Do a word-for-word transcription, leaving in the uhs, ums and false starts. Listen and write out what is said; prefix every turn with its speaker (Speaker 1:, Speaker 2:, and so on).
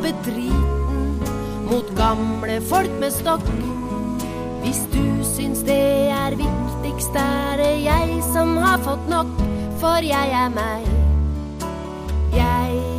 Speaker 1: med driten mot gamle folk med stokk. Hvis du syns det er viktigst, er det jeg som har fått nok, for jeg er meg. Jeg